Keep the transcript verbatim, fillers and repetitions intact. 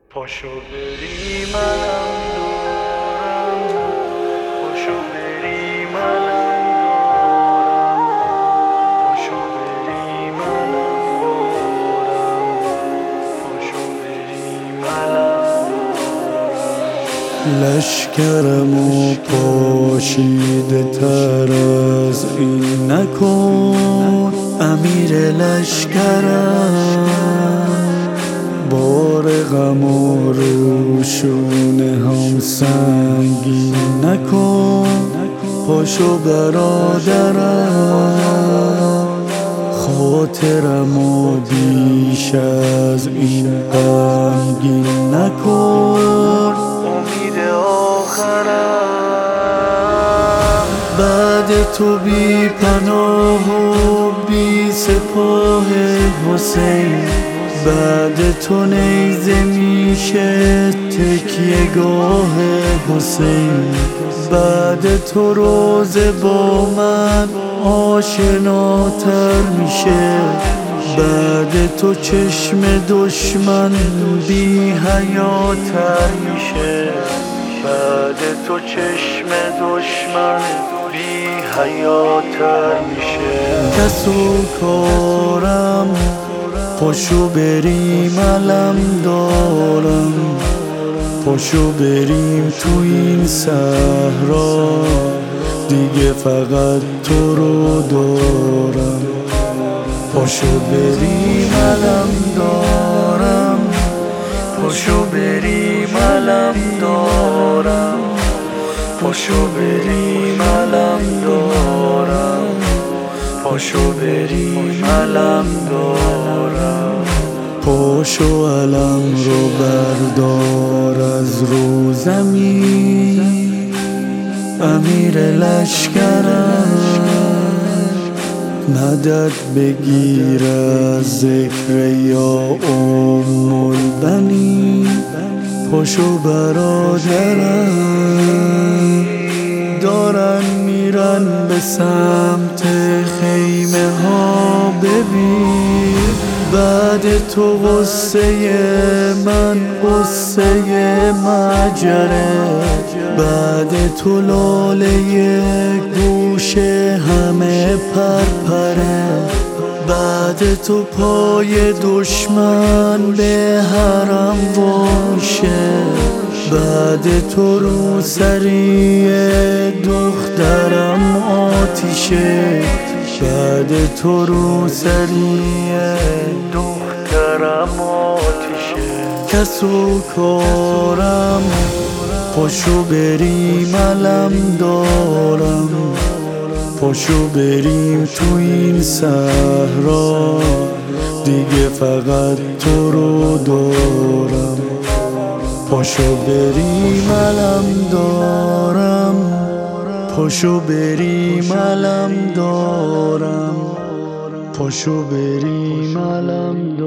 پاشو بریم الان دورم، پاشو بریم الان دورم، پاشو بریم الان دورم، پاشو بریم الان دورم. لشکرمو پاشیده تر از این نکن امیر لشکرم، بار غم و روشونه هم سنگین نکن. پاشو برادرم خاطرمو بیش از این غمگین نکن. امید آخرم بعد تو بی پناه و بی سپاه حسین، بعد تو نیزه میشه تکیه گاه حسین، بعد تو روزه با من آشناتر میشه، بعد تو چشم دشمن بی حیاتر میشه، بعد تو چشم دشمن بی حیاتر میشه. کس و کارم پاشو بریم علم دارم، پاشو بریم تو این صحرا، دیگه فقط تو رو دارم. پاشو بریم علم دارم، پاشو بریم علم دارم، پاشو بریم علم دارم، پاشو بریم علم دارم. پاشو علم رو بردار از رو زمین امیر لشکرم، مدد بگیر از ذکر یا ام البنین. پاشو برادرم دارن میرن به سمت خیمه ها، ببین بعد تو غصه من غصه مجره، بعد تو لاله گوشه همه پرپره، بعد تو پای دشمن به حرم واشه، بعد تو رو سری دخترم آتیشه، بعد تو رو سری دخترم آتیشه. کس و کارم پاشو بریم علم دارم، پاشو بریم تو این صحرا، دیگه فقط تو رو دارم. پاشو بریم علم دارم، پاشو بریم علم دارم، پاشو بریم علم